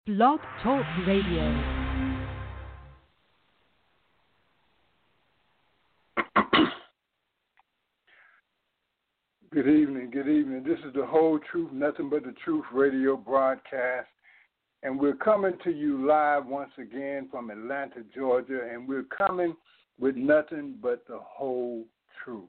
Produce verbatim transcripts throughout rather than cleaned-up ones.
Blog Talk Radio. Good evening, good evening. This is the Whole Truth, Nothing But the Truth radio broadcast, and we're coming to you live once again from Atlanta, Georgia, and we're coming with nothing but the whole truth.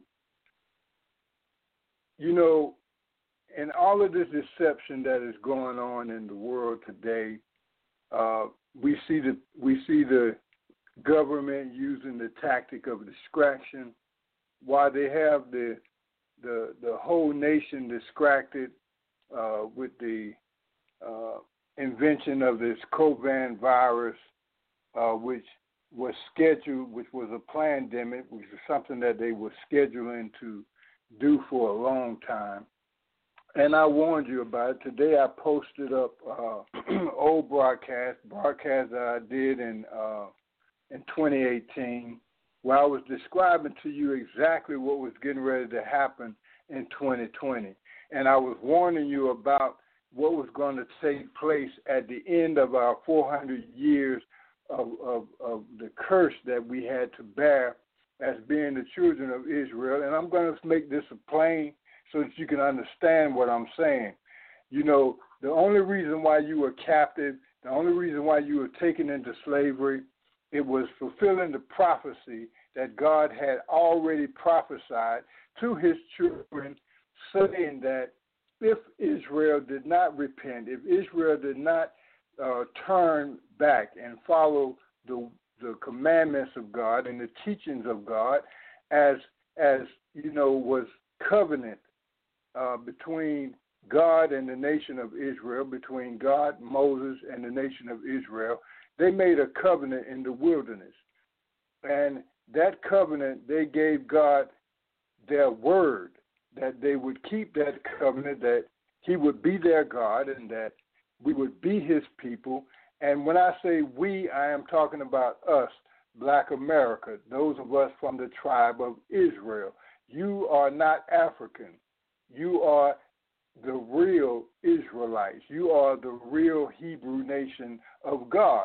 You know, in all of this deception that is going on in the world today, uh, we see the we see the government using the tactic of distraction, while they have the the the whole nation distracted uh, with the uh, invention of this COVID virus, uh, which was scheduled, which was a pandemic, which was something that they were scheduling to do for a long time. And I warned you about it. Today I posted up uh, old broadcast, broadcast that I did in uh, in twenty eighteen, where I was describing to you exactly what was getting ready to happen in twenty twenty. And I was warning you about what was going to take place at the end of our four hundred years of, of, of the curse that we had to bear as being the children of Israel. And I'm going to make this plain so that you can understand what I'm saying. You know, the only reason why you were captive, the only reason why you were taken into slavery, it was fulfilling the prophecy that God had already prophesied to his children, saying that if Israel did not repent, if Israel did not uh, turn back and follow the the commandments of God and the teachings of God, as as you know was covenant uh, between God and the nation of Israel, between God, Moses, and the nation of Israel, they made a covenant in the wilderness, and that covenant they gave God their word that they would keep that covenant, that he would be their God and that we would be his people. And when I say we, I am talking about us, Black America, those of us from the tribe of Israel. You are not African. You are the real Israelites. You are the real Hebrew nation of God.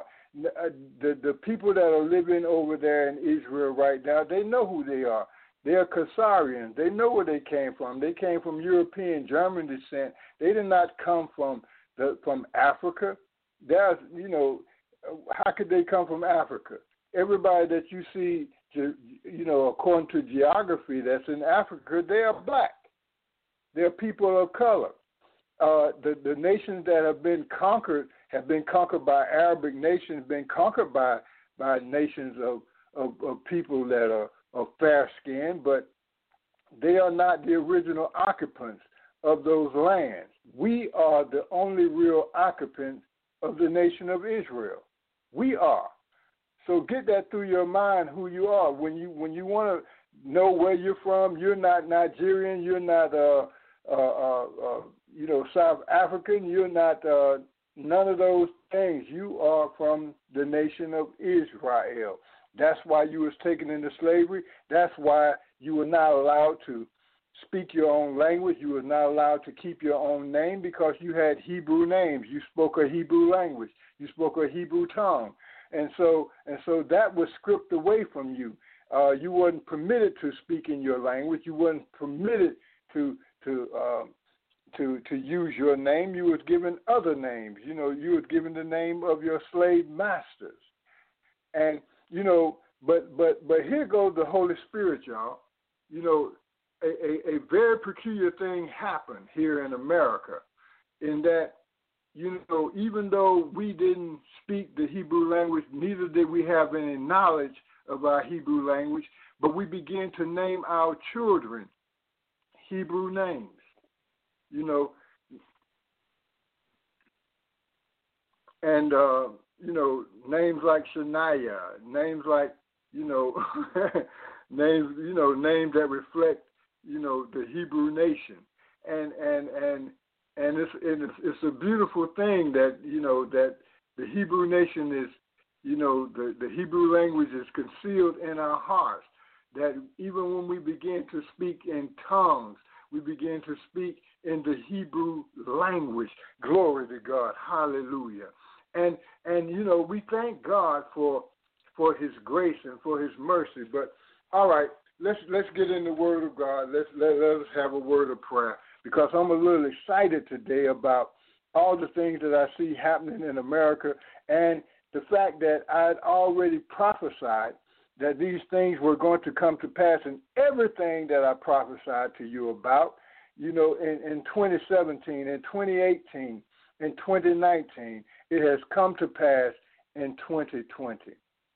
The, the people that are living over there in Israel right now, they know who they are. They are Khazarians. They know where they came from. They came from European, German descent. They did not come from the from Africa. There's, you know, how could they come from Africa? Everybody that you see, you know, according to geography that's in Africa, they are black. They're people of color. Uh, the, the nations that have been conquered have been conquered by Arabic nations, been conquered by, by nations of, of, of people that are of fair skin, but they are not the original occupants of those lands. We are the only real occupants of the nation of Israel. We are. So get that through your mind who you are. When you when you want to know where you're from, you're not Nigerian, you're not uh, uh, uh, uh, you know, South African, you're not uh, none of those things. You are from the nation of Israel. That's why you was taken into slavery. That's why you were not allowed to speak your own language. You were not allowed to keep your own name because you had Hebrew names. You spoke a Hebrew language. You spoke a Hebrew tongue. And so and so that was stripped away from you. Uh, you weren't permitted to speak in your language. You weren't permitted to to uh, to to use your name. You was given other names. You know, you was given the name of your slave masters. And you know, but but but here goes the Holy Spirit, y'all. You know, a, a, a very peculiar thing happened here in America, in that, you know, even though we didn't speak the Hebrew language, neither did we have any knowledge of our Hebrew language, but we began to name our children Hebrew names. You know, and uh, you know, names like Shania, names like, you know, names, you know, names that reflect, you know, the Hebrew nation. And and and and it's it's, it's a beautiful thing that, you know, that the Hebrew nation is, you know, the, the Hebrew language is concealed in our hearts. That even when we begin to speak in tongues, we begin to speak in the Hebrew language. Glory to God. Hallelujah. And, and you know, we thank God for for his grace and for his mercy. But, all right, let's let's get in the word of God. Let's, let, let us have a word of prayer, because I'm a little excited today about all the things that I see happening in America, and the fact that I'd already prophesied that these things were going to come to pass, and everything that I prophesied to you about, you know, in, in twenty seventeen, in twenty eighteen, in twenty nineteen, it has come to pass in twenty twenty.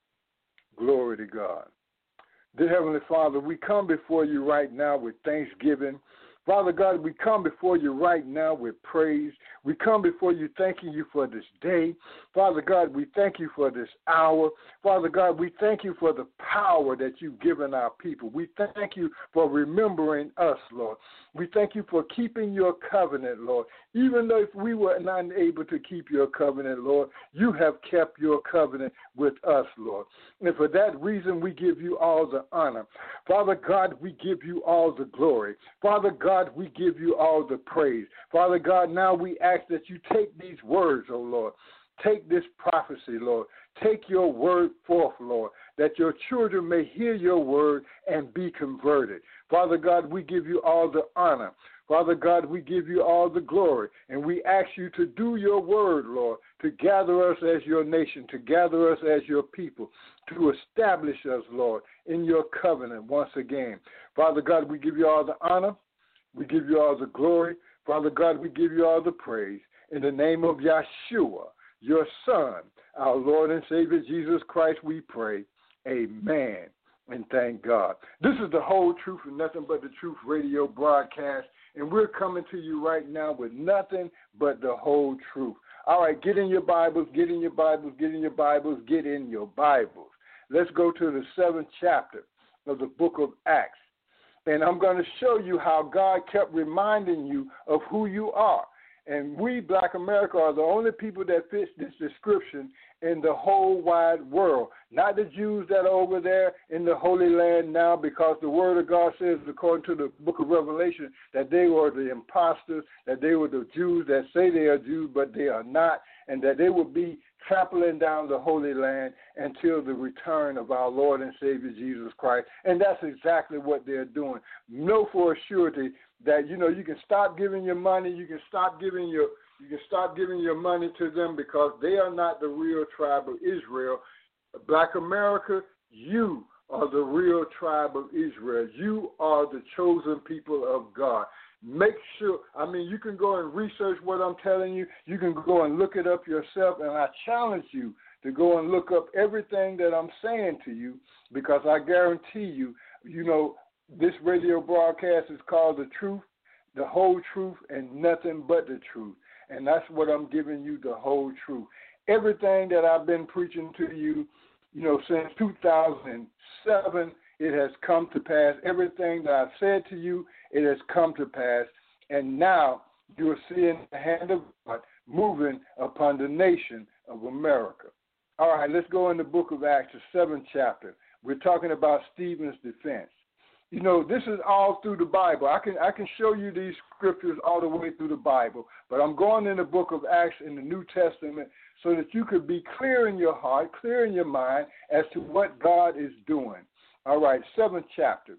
Glory to God. Dear Heavenly Father, we come before you right now with thanksgiving. Father God, we come before you right now with praise. We come before you thanking you for this day. Father God, we thank you for this hour. Father God, we thank you for the power that you've given our people. We thank you for remembering us, Lord. We thank you for keeping your covenant, Lord. Even though if we were not able to keep your covenant, Lord, you have kept your covenant with us, Lord. And for that reason, we give you all the honor. Father God, we give you all the glory. Father God, God, we give you all the praise. Father God, now we ask that you take these words, oh Lord. Take this prophecy, Lord. Take your word forth, Lord, that your children may hear your word and be converted. Father God, we give you all the honor. Father God, we give you all the glory, and we ask you to do your word, Lord, to gather us as your nation, to gather us as your people, to establish us, Lord, in your covenant once again. Father God, we give you all the honor. We give you all the glory. Father God, we give you all the praise. In the name of Yeshua, your Son, our Lord and Savior Jesus Christ, we pray. Amen. And thank God. This is the whole truth and nothing but the truth radio broadcast, and we're coming to you right now with nothing but the whole truth. All right, get in your Bibles, get in your Bibles, get in your Bibles, get in your Bibles. Let's go to the seventh chapter of the book of Acts. And I'm going to show you how God kept reminding you of who you are. And we, Black America, are the only people that fit this description in the whole wide world. Not the Jews that are over there in the Holy Land now, because the Word of God says, according to the book of Revelation, that they were the imposters, that they were the Jews that say they are Jews, but they are not, and that they will be trampling down the Holy Land until the return of our Lord and Savior Jesus Christ. And that's exactly what they're doing. Know for a surety that, you know, you can stop giving your money, you can stop giving your you can stop giving your money to them, because they are not the real tribe of Israel. Black America, you are the real tribe of Israel. You are the chosen people of God. Make sure, I mean, you can go and research what I'm telling you. You can go and look it up yourself, and I challenge you to go and look up everything that I'm saying to you, because I guarantee you, you know, this radio broadcast is called The Truth, the whole truth, and nothing but the truth. And that's what I'm giving you, the whole truth. Everything that I've been preaching to you, you know, since two thousand seven, it has come to pass. Everything that I've said to you, it has come to pass. And now you're seeing the hand of God moving upon the nation of America. All right, let's go in the book of Acts, the seventh chapter. We're talking about Stephen's defense. You know, this is all through the Bible. I can I can show you these scriptures all the way through the Bible, but I'm going in the book of Acts in the New Testament so that you could be clear in your heart, clear in your mind as to what God is doing. All right, seventh chapter,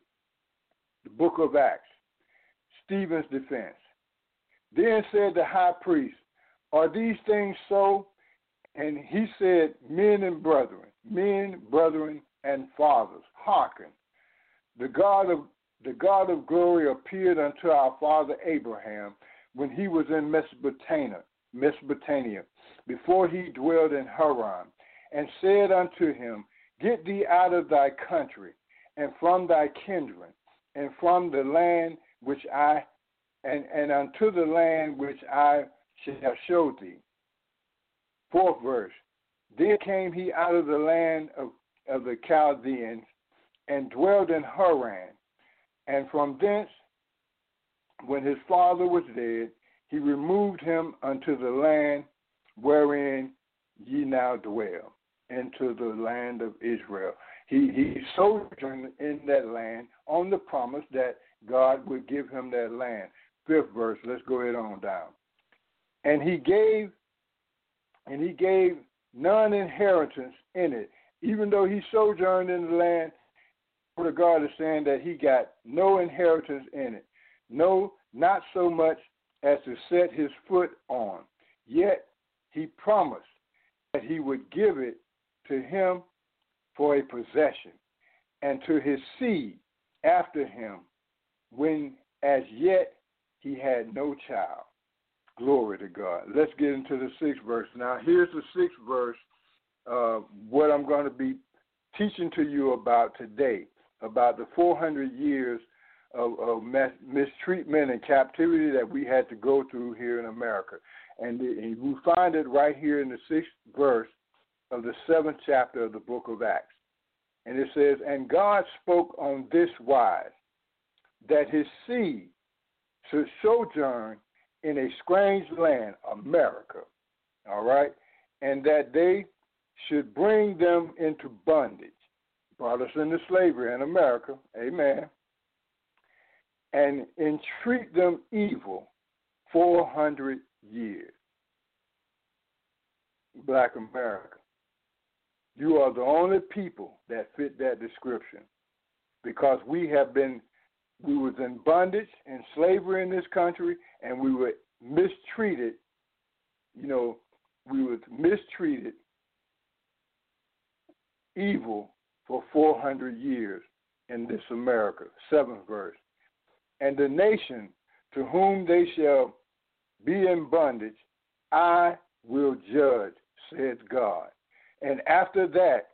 the book of Acts, Stephen's defense. Then said the high priest, "Are these things so?" And he said, "Men and brethren, men, brethren, and fathers, hearken. The God of the God of glory appeared unto our father Abraham when he was in Mesopotamia, Mesopotamia, before he dwelled in Haran, and said unto him, Get thee out of thy country, and from thy kindred, and from the land which I and, and unto the land which I shall show thee." Fourth verse. Then came he out of the land of, of the Chaldeans, and dwelled in Haran. And from thence, when his father was dead, he removed him unto the land wherein ye now dwell, into the land of Israel. He, he sojourned in that land on the promise that God would give him that land. Fifth verse, let's go ahead on down. And he gave and he gave none inheritance in it. Even though he sojourned in the land, the word of God is saying that he got no inheritance in it. No, not so much as to set his foot on. Yet he promised that he would give it to him for a possession, and to his seed after him, when as yet he had no child. Glory to God. Let's get into the sixth verse. Now, here's the sixth verse, uh, what I'm going to be teaching to you about today, about the four hundred years of, of mistreatment and captivity that we had to go through here in America. And, and we find it right here in the sixth verse of the seventh chapter of the book of Acts. And it says, and God spoke on this wise, that his seed should sojourn in a strange land, America, all right, and that they should bring them into bondage, brought us into slavery in America, amen, and entreat them evil four hundred years. Black America, you are the only people that fit that description, because we have been, we was in bondage and slavery in this country, and we were mistreated, you know, we were mistreated evil for four hundred years in this America. Seventh verse. And the nation to whom they shall be in bondage, I will judge, says God. And after that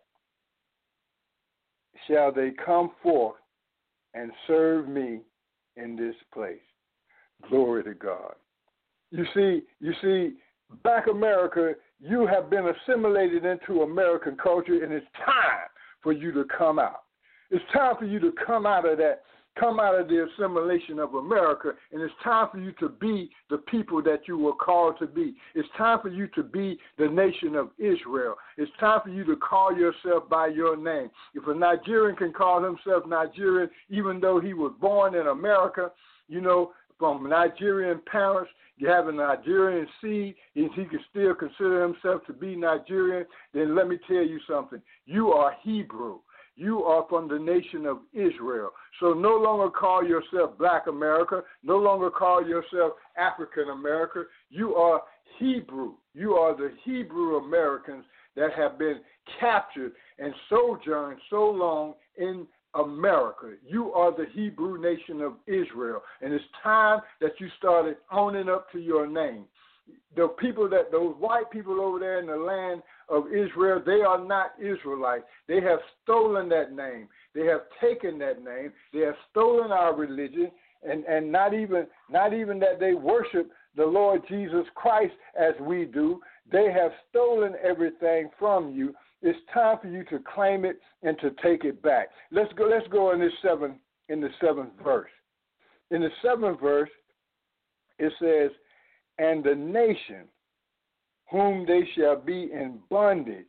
shall they come forth and serve me in this place. Glory to God. You see, you see, Black America, you have been assimilated into American culture, and it's time for you to come out. It's time for you to come out of that, come out of the assimilation of America, and it's time for you to be the people that you were called to be. It's time for you to be the nation of Israel. It's time for you to call yourself by your name. If a Nigerian can call himself Nigerian, even though he was born in America, you know, from Nigerian parents, you have a Nigerian seed, and he can still consider himself to be Nigerian, then let me tell you something. You are Hebrew. You are from the nation of Israel. So no longer call yourself Black America. No longer call yourself African America. You are Hebrew. You are the Hebrew Americans that have been captured and sojourned so long in America. You are the Hebrew nation of Israel. And it's time that you started owning up to your name. The people that, those white people over there in the land of Israel, they are not Israelites. They have stolen that name. They have taken that name. They have stolen our religion, and, and not even not even that they worship the Lord Jesus Christ as we do. They have stolen everything from you. It's time for you to claim it and to take it back. Let's go. Let's go in this seven in the seventh verse. In the seventh verse, it says, and the nation whom they shall be in bondage,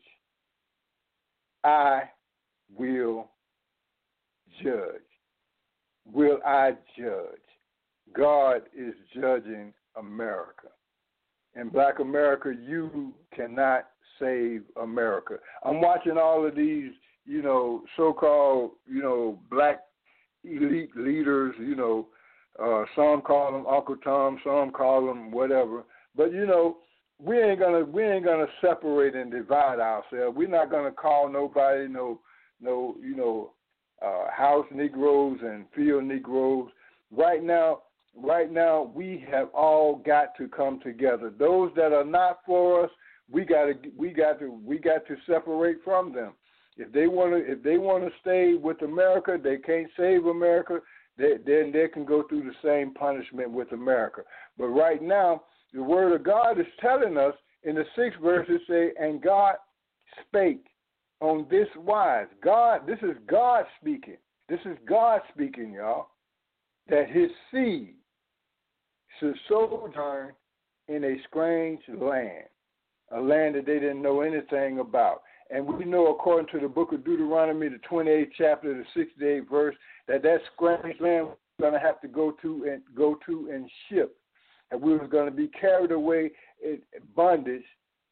I will judge. Will I judge? God is judging America. In Black America, you cannot save America. I'm watching all of these, you know, so-called, you know, black elite leaders, you know, Uh, some call them Uncle Tom, some call them whatever. But you know, we ain't gonna we ain't gonna separate and divide ourselves. We're not gonna call nobody no no you know uh, house Negroes and field Negroes. Right now, right now we have all got to come together. Those that are not for us, we gotta we got to we got to separate from them. If they wanna if they wanna stay with America, they can't save America. They, then they can go through the same punishment with America. But right now, the word of God is telling us in the sixth verse, it say, and God spake on this wise. God, this is God speaking. This is God speaking, y'all, that his seed should sojourn in a strange land, a land that they didn't know anything about. And we know, according to the book of Deuteronomy, the twenty-eighth chapter, the sixty-eighth verse, that that strange land we're going to have to go to and go to and ship, and we were going to be carried away in bondage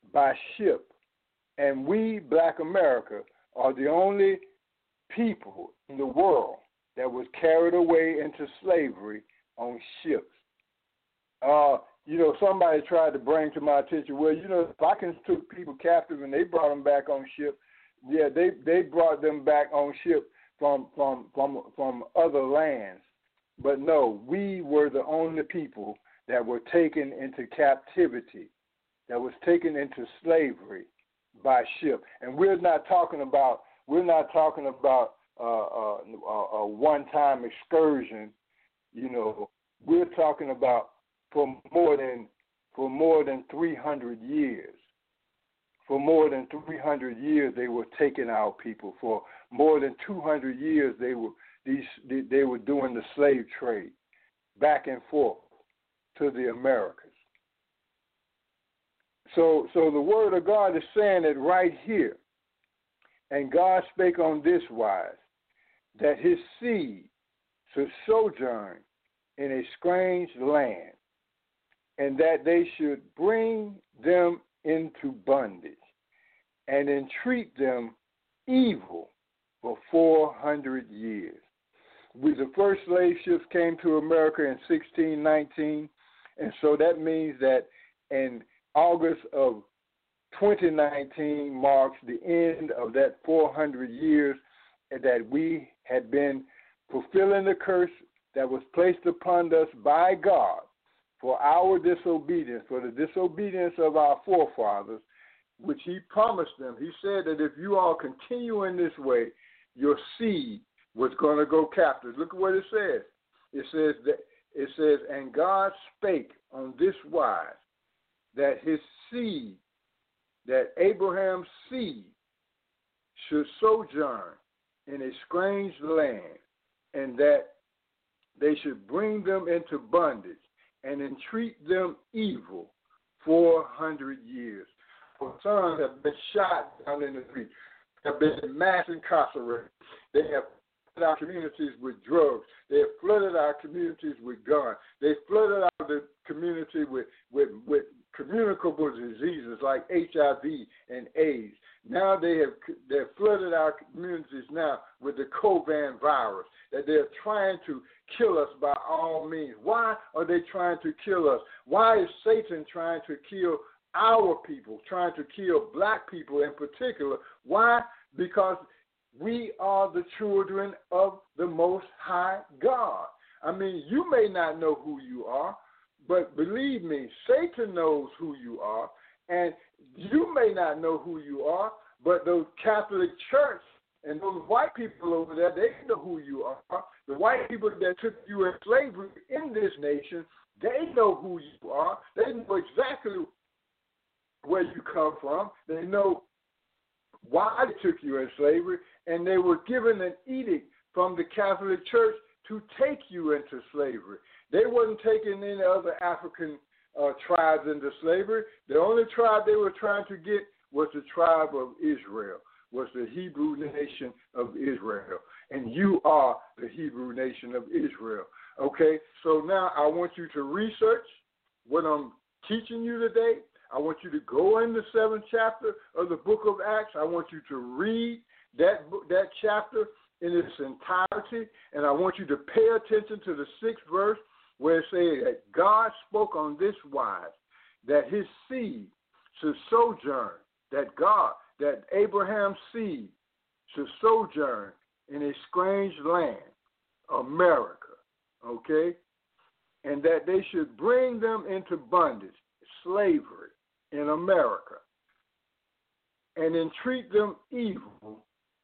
by ship. And we, Black America, are the only people in the world that was carried away into slavery on ships. Uh, you know, somebody tried to bring to my attention, well, you know, Vikings took people captive and they brought them back on ship. Yeah, they, they brought them back on ship from, from, from, from other lands. But no, we were the only people that were taken into captivity, that was taken into slavery by ship. And we're not talking about we're not talking about uh, a, a, a one-time excursion. You know, we're talking about for more than for more than three hundred years. For more than three hundred years, they were taking our people. For more than two hundred years, they were these they were doing the slave trade back and forth to the Americas. So, so the word of God is saying it right here. And God spake on this wise, that his seed should sojourn in a strange land, and that they should bring them into bondage, and entreat them evil for four hundred years. We, the first slave ships came to America in sixteen nineteen, and so that means that in August of twenty nineteen marks the end of that four hundred years that we had been fulfilling the curse that was placed upon us by God for our disobedience, for the disobedience of our forefathers, which he promised them. He said that if you all continue in this way, your seed was going to go captive. Look at what it says. It says that it says, and God spake on this wise, that his seed, that Abraham's seed, should sojourn in a strange land, and that they should bring them into bondage and entreat them evil four hundred years. For sons have been shot down in the street, have been mass incarcerated. They have flooded our communities with drugs. They have flooded our communities with guns. They flooded our the community with, with, with communicable diseases like H I V and AIDS. Now they have they have flooded our communities now with the COVID virus, that they're trying to kill us by all means. Why are they trying to kill us? Why is Satan trying to kill our people, trying to kill black people in particular? Why? Because we are the children of the Most High God. I mean, you may not know who you are, but believe me, Satan knows who you are, and you may not know who you are, but those Catholic Church and those white people over there, they know who you are. The white people that took you in slavery in this nation, they know who you are. They know exactly where you come from. They know why they took you in slavery, and they were given an edict from the Catholic Church to take you into slavery. They wasn't taking any other African uh, tribes into slavery. The only tribe they were trying to get was the tribe of Israel, was the Hebrew nation of Israel. And you are the Hebrew nation of Israel. Okay, so now I want you to research what I'm teaching you today. I want you to go in the seventh chapter of the book of Acts. I want you to read that book, that chapter in its entirety, and I want you to pay attention to the sixth verse where it says that God spoke on this wise, that his seed should sojourn, that God, that Abraham's seed should sojourn in a strange land, America, okay, and that they should bring them into bondage, slavery in America, and entreat them evil,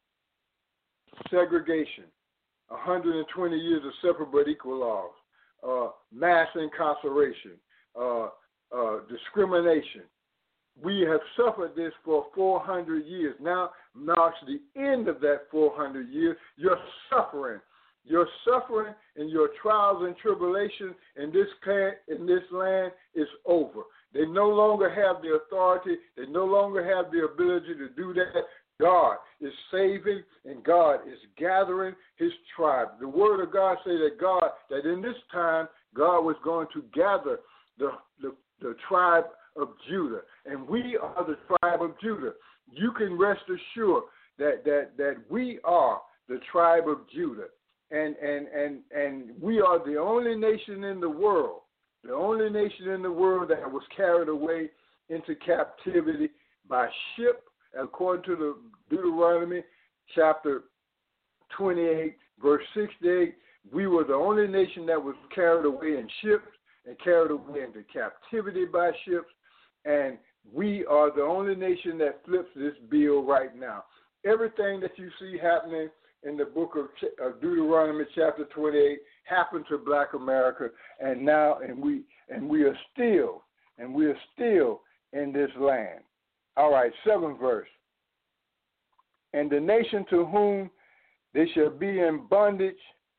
segregation, one hundred twenty years of separate but equal laws, uh, mass incarceration, uh, uh, discrimination. We have suffered this for four hundred years. Now marks the end of that four hundred years. Your suffering, your suffering and your trials and tribulations in this can, in this land is over. They no longer have the authority. They no longer have the ability to do that. God is saving, and God is gathering his tribe. The word of God says that God, that in this time, God was going to gather the, the, the tribe of Judah, and we are the tribe of Judah. You can rest assured that that that we are the tribe of Judah, and and and and we are the only nation in the world, the only nation in the world that was carried away into captivity by ship, according to the Deuteronomy chapter twenty-eight, verse sixty-eight. We were the only nation that was carried away in ships and carried away into captivity by ships, and we are the only nation that flips this bill right now. Everything that you see happening in the book of Deuteronomy chapter twenty-eight happened to Black America, and now and we and we are still and we are still in this land. All right, seventh verse. And the nation to whom they shall be in bondage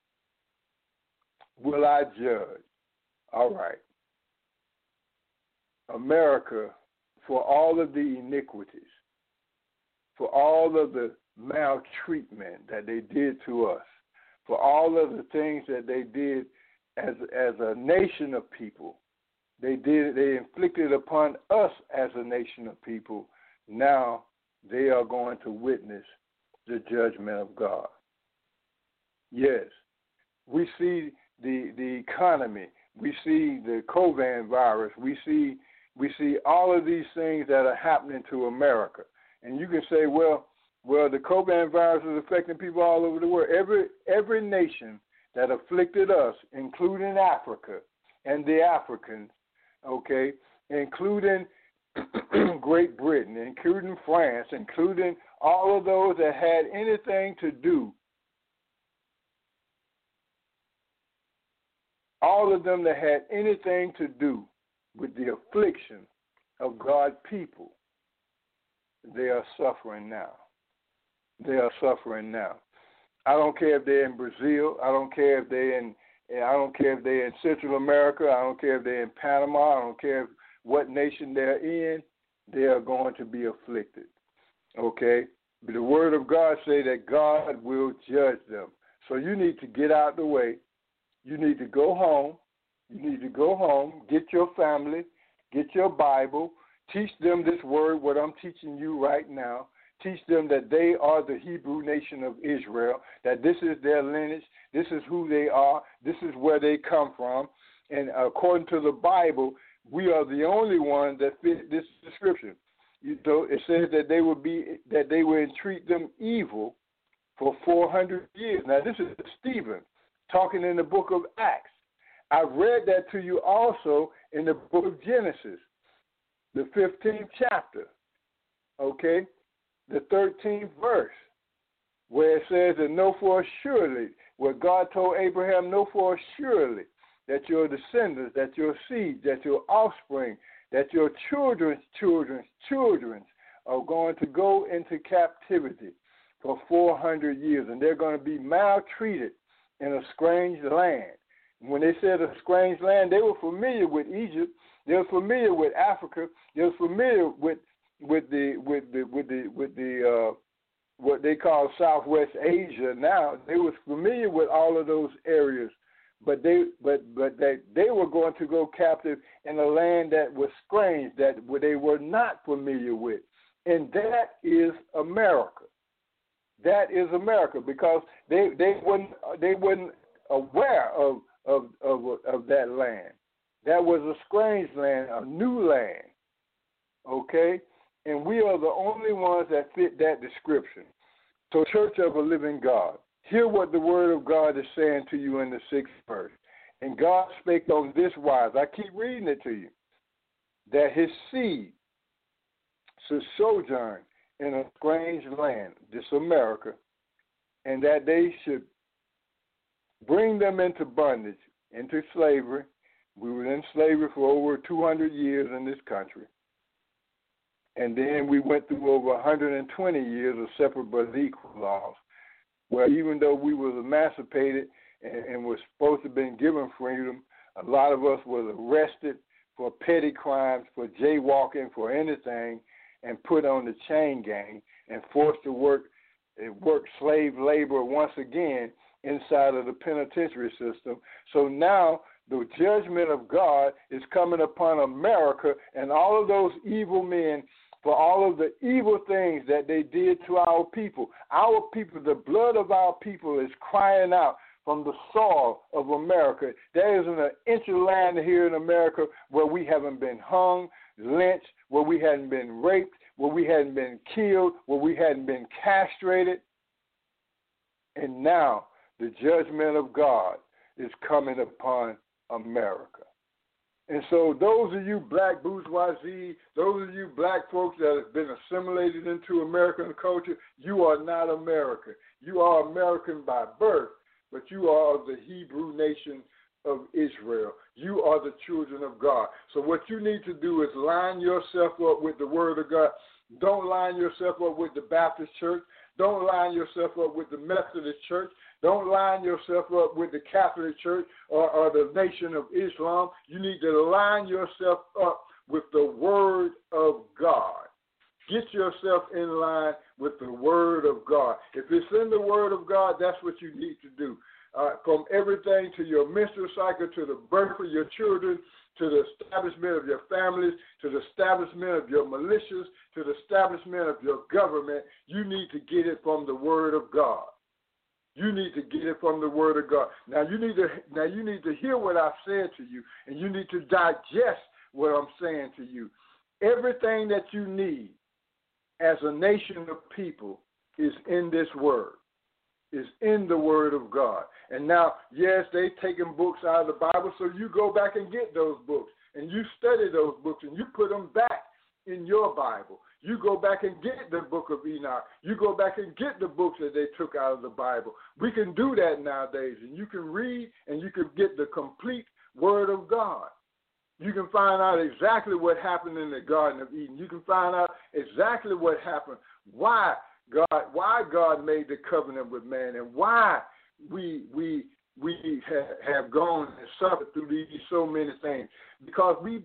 will I judge. All right. America, for all of the iniquities, for all of the maltreatment that they did to us, for all of the things that they did as as a nation of people, they did they inflicted upon us as a nation of people. Now they are going to witness the judgment of God. Yes, we see the the economy, we see the COVID virus, we see we see all of these things that are happening to America. And you can say, well, well, the COVID virus is affecting people all over the world. Every every nation that afflicted us, including Africa and the Africans, okay, including Great Britain, including France, including all of those that had anything to do, all of them that had anything to do with the affliction of God's people, they are suffering now. They are suffering now. I don't care if they're in Brazil. I don't care if they're in. I don't care if they're in Central America. I don't care if they're in Panama. I don't care what nation they're in. They are going to be afflicted. Okay? But the Word of God say that God will judge them. So you need to get out the way. You need to go home. You need to go home, get your family, get your Bible, teach them this word, what I'm teaching you right now. Teach them that they are the Hebrew nation of Israel, that this is their lineage, this is who they are, this is where they come from. And according to the Bible, we are the only ones that fit this description. You know, it says that they will be that they will entreat them evil for four hundred years. Now, this is Stephen talking in the book of Acts. I've read that to you also in the book of Genesis, the fifteenth chapter, okay, the thirteenth verse, where it says that know for surely, where God told Abraham, know for surely that your descendants, that your seed, that your offspring, that your children's children's children are going to go into captivity for four hundred years, and they're going to be maltreated in a strange land. When they said a strange land, they were familiar with Egypt. They were familiar with Africa. They were familiar with with the with the with the with the uh, what they call Southwest Asia. Now they were familiar with all of those areas, but they but but they they were going to go captive in a land that was strange, that they were not familiar with, and that is America. That is America, because they they weren't they weren't aware of. Of, of of that land. That was a strange land, a new land, okay? And we are the only ones that fit that description. So, Church of a Living God, hear what the Word of God is saying to you in the sixth verse. And God spake on this wise, I keep reading it to you, that his seed should sojourn in a strange land, this America, and that they should bring them into bondage, into slavery. We were in slavery for over two hundred years in this country. And then we went through over one hundred twenty years of separate but equal laws, where even though we were emancipated and, and were supposed to have been given freedom, a lot of us were arrested for petty crimes, for jaywalking, for anything, and put on the chain gang and forced to work, work slave labor once again inside of the penitentiary system. So now the judgment of God is coming upon America and all of those evil men for all of the evil things that they did to our people. Our people, the blood of our people is crying out from the soil of America. There isn't an inch of land here in America where we haven't been hung, lynched, where we hadn't been raped, where we hadn't been killed, where we hadn't been castrated. And now the judgment of God is coming upon America. And so those of you black bourgeoisie, those of you black folks that have been assimilated into American culture, you are not American. You are American by birth, but you are of the Hebrew nation of Israel. You are the children of God. So what you need to do is line yourself up with the Word of God. Don't line yourself up with the Baptist church. Don't line yourself up with the Methodist church. Don't line yourself up with the Catholic Church or, or the Nation of Islam. You need to line yourself up with the Word of God. Get yourself in line with the Word of God. If it's in the Word of God, that's what you need to do. Uh, from everything to your menstrual cycle, to the birth of your children, to the establishment of your families, to the establishment of your militias, to the establishment of your government, you need to get it from the Word of God. You need to get it from the Word of God. Now you need to now you need to hear what I've said to you, and you need to digest what I'm saying to you. Everything that you need as a nation of people is in this Word, is in the Word of God. And now, yes, they've taken books out of the Bible, so you go back and get those books, and you study those books, and you put them back in your Bible. You go back and get the book of Enoch. You go back and get the books that they took out of the Bible. We can do that nowadays, and you can read and you can get the complete Word of God. You can find out exactly what happened in the Garden of Eden. You can find out exactly what happened, why God, why God made the covenant with man, and why we we we ha- have gone and suffered through these so many things. Because we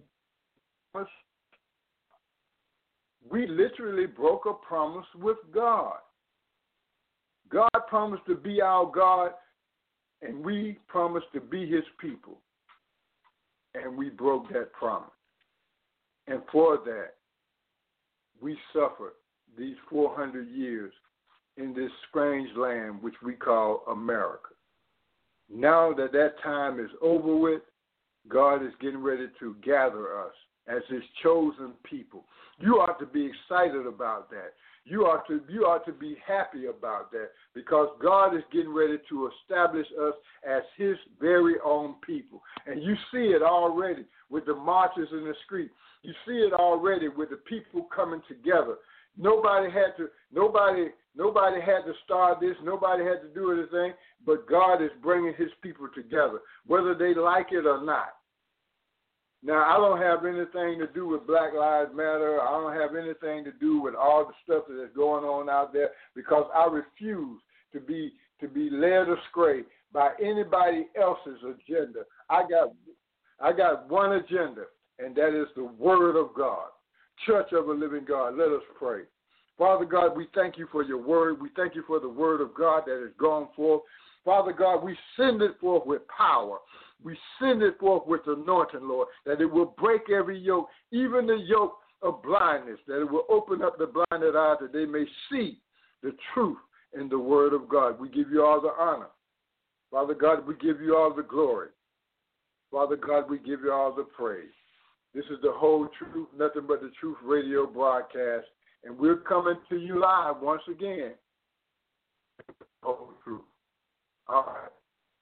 we literally broke a promise with God. God promised to be our God, and we promised to be His people, and we broke that promise. And for that, we suffered these four hundred years in this strange land which we call America. Now that that time is over with, God is getting ready to gather us as His chosen people. You ought to be excited about that. You ought to you ought to be happy about that, because God is getting ready to establish us as His very own people. And you see it already with the marches in the street. You see it already with the people coming together. Nobody had to nobody nobody had to start this. Nobody had to do anything, but God is bringing His people together, whether they like it or not. Now, I don't have anything to do with Black Lives Matter. I don't have anything to do with all the stuff that is going on out there, because I refuse to be to be led astray by anybody else's agenda. I got I got one agenda, and that is the Word of God. Church of the Living God, let us pray. Father God, we thank You for Your Word. We thank You for the Word of God that has gone forth. Father God, we send it forth with power. We send it forth with anointing, Lord, that it will break every yoke, even the yoke of blindness, that it will open up the blinded eyes that they may see the truth in the Word of God. We give You all the honor. Father God, we give You all the glory. Father God, we give You all the praise. This is the whole truth, nothing but the truth radio broadcast, and we're coming to you live once again. The whole truth. All right.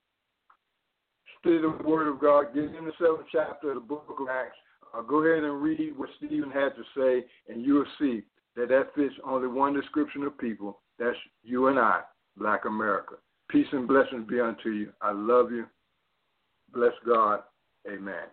Study the Word of God. Get in the seventh chapter of the book of Acts. Uh, go ahead and read what Stephen had to say, and you'll see that that fits only one description of people. That's you and I, Black America. Peace and blessings be unto you. I love you. Bless God. Amen.